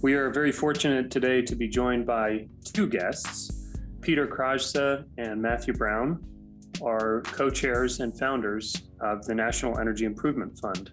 We are very fortunate today to be joined by two guests. Peter Krajsa and Matthew Brown are co-chairs and founders of the National Energy Improvement Fund.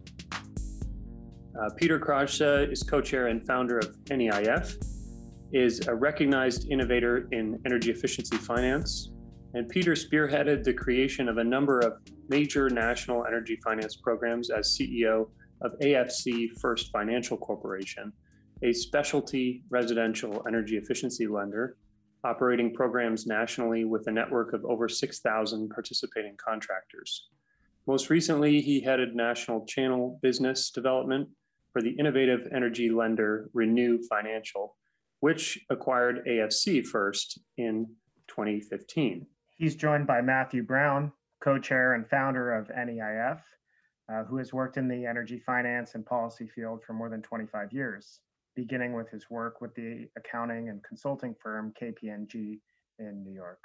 Peter Krajsa is co-chair and founder of NEIF, is a recognized innovator in energy efficiency finance, and Peter spearheaded the creation of a number of major national energy finance programs as CEO of AFC First Financial Corporation, a specialty residential energy efficiency lender operating programs nationally with a network of over 6,000 participating contractors. Most recently, he headed national channel business development for the innovative energy lender Renew Financial, which acquired AFC First in 2015. He's joined by Matthew Brown, co-chair and founder of NEIF, who has worked in the energy finance and policy field for more than 25 years, beginning with his work with the accounting and consulting firm KPMG in New York.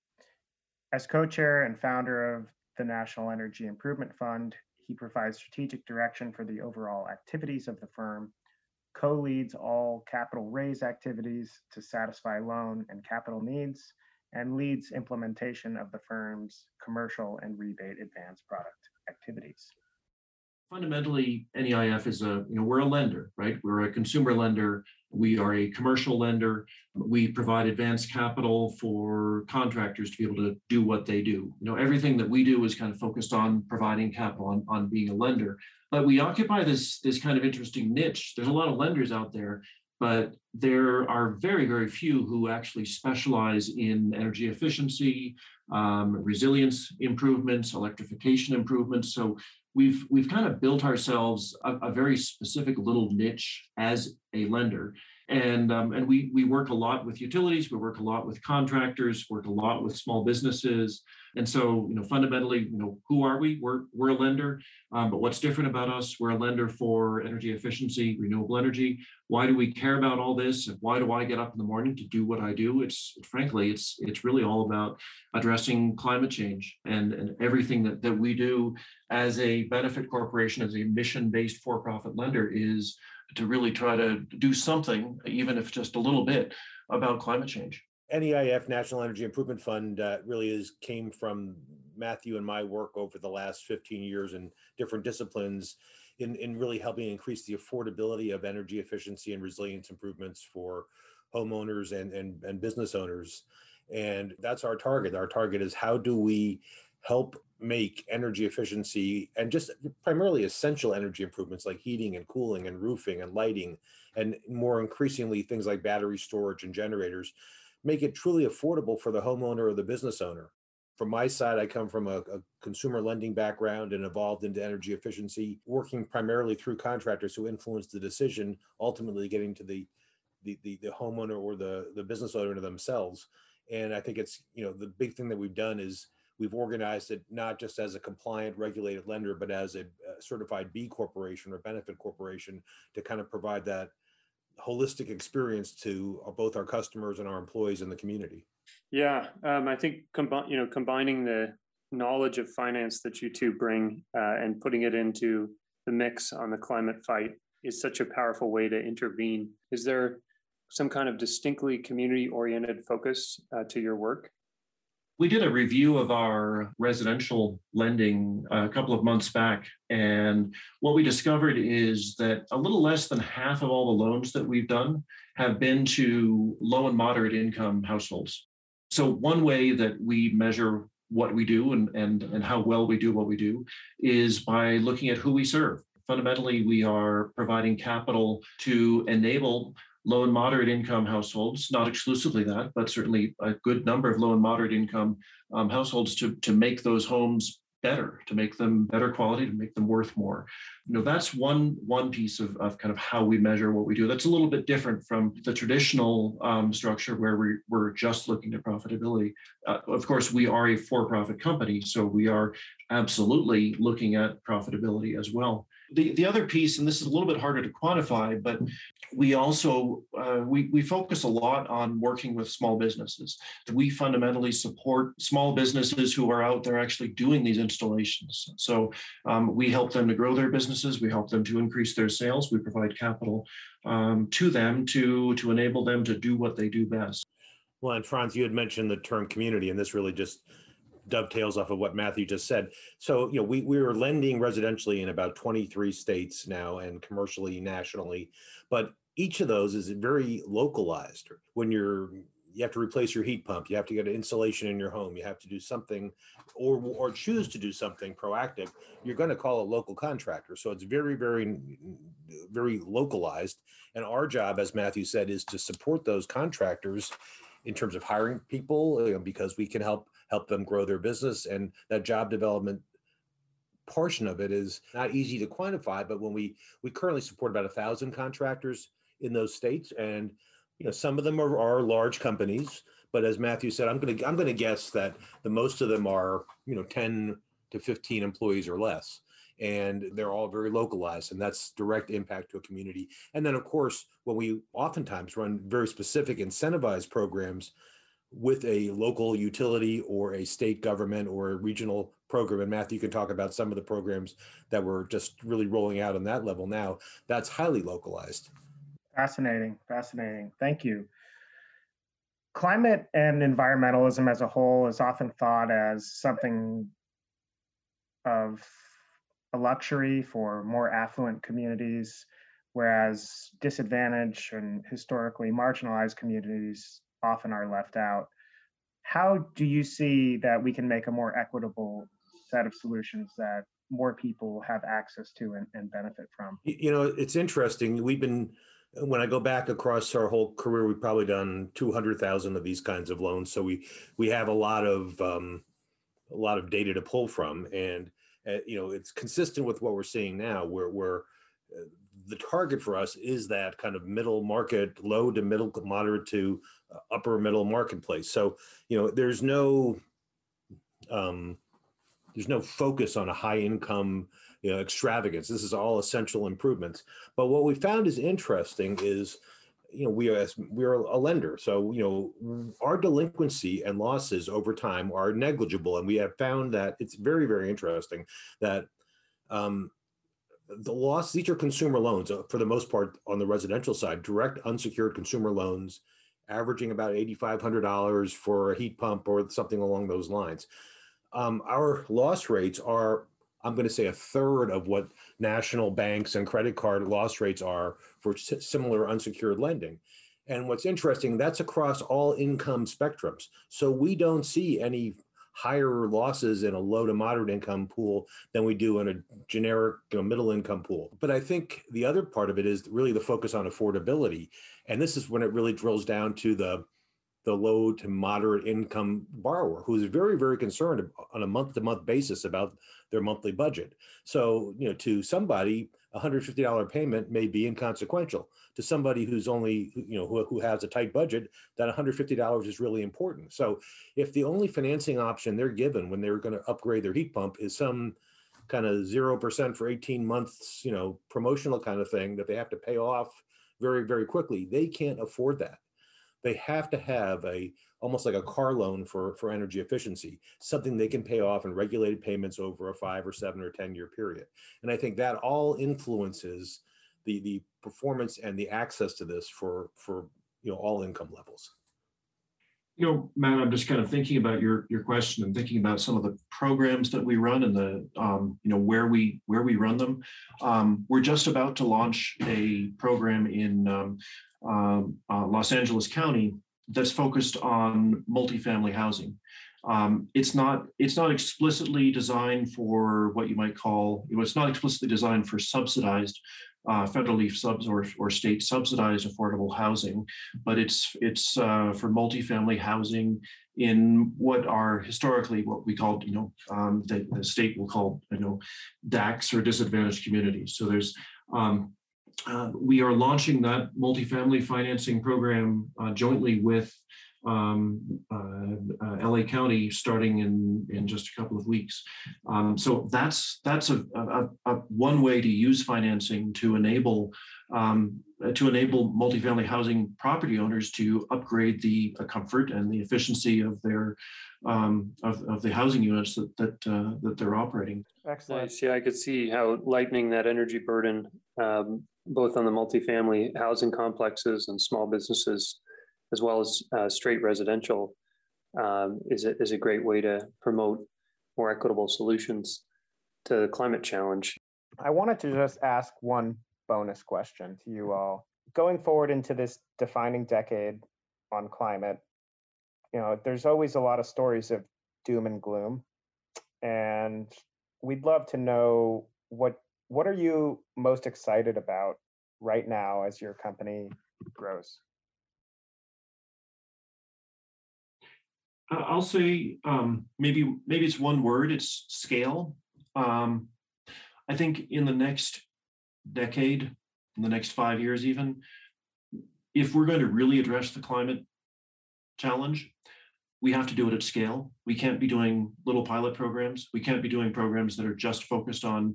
As co-chair and founder of the National Energy Improvement Fund, he provides strategic direction for the overall activities of the firm, co-leads all capital raise activities to satisfy loan and capital needs, and leads implementation of the firm's commercial and rebate advance product activities. Fundamentally, NEIF is we're a lender, right? We're a consumer lender. We are a commercial lender. We provide advanced capital for contractors to be able to do what they do. Everything that we do is kind of focused on providing capital, on being a lender. But we occupy this kind of interesting niche. There's a lot of lenders out there, but there are very, very few who actually specialize in energy efficiency, resilience improvements, electrification improvements. So we've kind of built ourselves a very specific little niche as a lender. And we work a lot with utilities, we work a lot with contractors, work a lot with small businesses. And so, fundamentally, who are we? We're a lender, but what's different about us? We're a lender for energy efficiency, renewable energy. Why do we care about all this? And why do I get up in the morning to do what I do? It's really all about addressing climate change, and everything that we do as a benefit corporation, as a mission-based for-profit lender, is to really try to do something, even if just a little bit, about climate change. NEIF, National Energy Improvement Fund, really came from Matthew and my work over the last 15 years in different disciplines in really helping increase the affordability of energy efficiency and resilience improvements for homeowners and business owners. And that's our target. Our target is, how do we help make energy efficiency and just primarily essential energy improvements like heating and cooling and roofing and lighting, and more increasingly things like battery storage and generators, make it truly affordable for the homeowner or the business owner. From my side, I come from a consumer lending background and evolved into energy efficiency, working primarily through contractors who influence the decision, ultimately getting to the homeowner or the business owner themselves. And I think it's, the big thing that we've done is we've organized it not just as a compliant, regulated lender, but as a certified B corporation or benefit corporation to kind of provide that holistic experience to both our customers and our employees in the community. Yeah, I think combining the knowledge of finance that you two bring and putting it into the mix on the climate fight is such a powerful way to intervene. Is there some kind of distinctly community-oriented focus to your work? We did a review of our residential lending a couple of months back, and what we discovered is that a little less than half of all the loans that we've done have been to low and moderate income households. So one way that we measure what we do and how well we do what we do is by looking at who we serve. Fundamentally, we are providing capital to enable low and moderate income households, not exclusively that, but certainly a good number of low and moderate income households to make those homes better, to make them better quality, to make them worth more. That's one piece of kind of how we measure what we do. That's a little bit different from the traditional structure where we're just looking at profitability. Of course, we are a for-profit company, so we are absolutely looking at profitability as well. The other piece, and this is a little bit harder to quantify, but we also we focus a lot on working with small businesses. We fundamentally support small businesses who are out there actually doing these installations. So we help them to grow their businesses. We help them to increase their sales. We provide capital to them to enable them to do what they do best. Well, and Franz, you had mentioned the term community, and this really just dovetails off of what Matthew just said. So, we are lending residentially in about 23 states now and commercially nationally, but each of those is very localized. When you have to replace your heat pump, you have to get an insulation in your home, you have to do something or choose to do something proactive, you're going to call a local contractor. So it's very, very, very localized. And our job, as Matthew said, is to support those contractors in terms of hiring people, because we can help them grow their business. And that job development portion of it is not easy to quantify, but when we currently support about 1,000 contractors in those states, and some of them are large companies, but as Matthew said, I'm going to guess that the most of them are 10 to 15 employees or less, and they're all very localized, and that's direct impact to a community. And then of course, when we oftentimes run very specific incentivized programs with a local utility or a state government or a regional program, and Matthew can talk about some of the programs that we're just really rolling out on that level now, that's highly localized. Fascinating. Thank you. Climate and environmentalism as a whole is often thought as something of a luxury for more affluent communities, whereas disadvantaged and historically marginalized communities often are left out. How do you see that we can make a more equitable set of solutions that more people have access to and benefit from? It's interesting. When I go back across our whole career, we've probably done 200,000 of these kinds of loans. So we have a lot of data to pull from, and it's consistent with what we're seeing now, where the target for us is that kind of middle market, low to middle, moderate to upper middle marketplace. So there's no focus on a high income extravagance. This is all essential improvements. But what we found is interesting is, we're a lender. So, our delinquency and losses over time are negligible. And we have found that it's very, very interesting that the loss, these are consumer loans for the most part on the residential side, direct unsecured consumer loans, averaging about $8,500 for a heat pump or something along those lines. Our loss rates are, I'm going to say, a third of what national banks and credit card loss rates are for similar unsecured lending. And what's interesting, that's across all income spectrums. So we don't see any higher losses in a low to moderate income pool than we do in a generic middle income pool. But I think the other part of it is really the focus on affordability. And this is when it really drills down to the low to moderate income borrower who is very, very concerned on a month-to-month basis about their monthly budget. So, to somebody, a $150 payment may be inconsequential. To somebody who's only, who has a tight budget, that $150 is really important. So if the only financing option they're given when they're going to upgrade their heat pump is some kind of 0% for 18 months, promotional kind of thing that they have to pay off very, very quickly, they can't afford that. They have to have almost like a car loan for energy efficiency, something they can pay off in regulated payments over a 5 or 7 or 10-year period. And I think that all influences the performance and the access to this for all income levels. Matt, I'm just kind of thinking about your question and thinking about some of the programs that we run and the where we run them. We're just about to launch a program in Los Angeles County that's focused on multifamily housing. It's not explicitly designed for what you might call, it's not explicitly designed for subsidized federally or state subsidized affordable housing, but it's for multifamily housing in what are historically what we call, the state will call, DACs or disadvantaged communities. So there's we are launching that multifamily financing program jointly with LA County starting in just a couple of weeks. So that's a one way to use financing to enable multifamily housing property owners to upgrade the comfort and the efficiency of their of the housing units that they're operating. Excellent. Nice. Yeah, I could see how lightening that energy burden, both on the multifamily housing complexes and small businesses, as well as straight residential, is a great way to promote more equitable solutions to the climate challenge. I wanted to just ask one bonus question to you all. Going forward into this defining decade on climate, there's always a lot of stories of doom and gloom, and we'd love to know what are you most excited about right now as your company grows? I'll say maybe it's one word. It's scale. I think in the next decade, in the next 5 years, even if we're going to really address the climate challenge, we have to do it at scale. We can't be doing little pilot programs. We can't be doing programs that are just focused on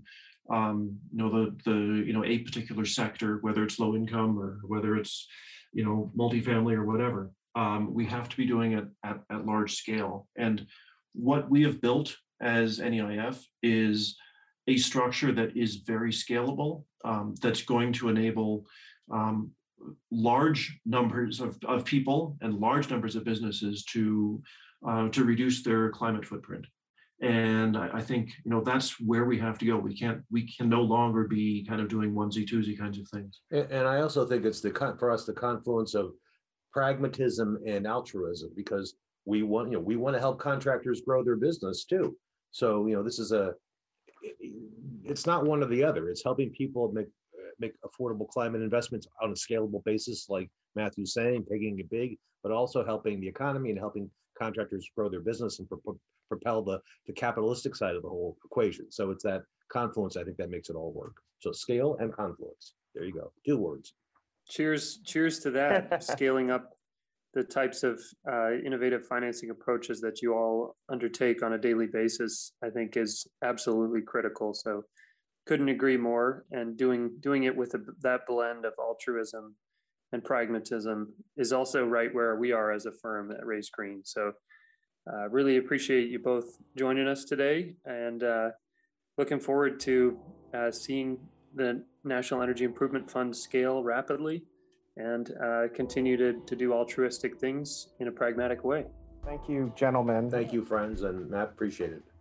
a particular sector, whether it's low income or whether it's multifamily or whatever. We have to be doing it at large scale. And what we have built as NEIF is a structure that is very scalable, that's going to enable large numbers of people and large numbers of businesses to reduce their climate footprint. And I think that's where we have to go. We can no longer be kind of doing onesie twosie kinds of things. And I also think it's for us the confluence of pragmatism and altruism, because we want to help contractors grow their business too. So this is it's not one or the other. It's helping people make affordable climate investments on a scalable basis, like Matthew's saying, taking it big, but also helping the economy and helping contractors grow their business and propel the capitalistic side of the whole equation. So it's that confluence, I think, that makes it all work. So scale and confluence. There you go. 2 words. Cheers to that. Scaling up the types of innovative financing approaches that you all undertake on a daily basis, I think, is absolutely critical. So couldn't agree more. And doing it with that blend of altruism and pragmatism is also right where we are as a firm at Raise Green. So really appreciate you both joining us today, and looking forward to seeing the National Energy Improvement Fund scale rapidly and continue to do altruistic things in a pragmatic way. Thank you, gentlemen. Thank you, friends, and Matt, appreciate it.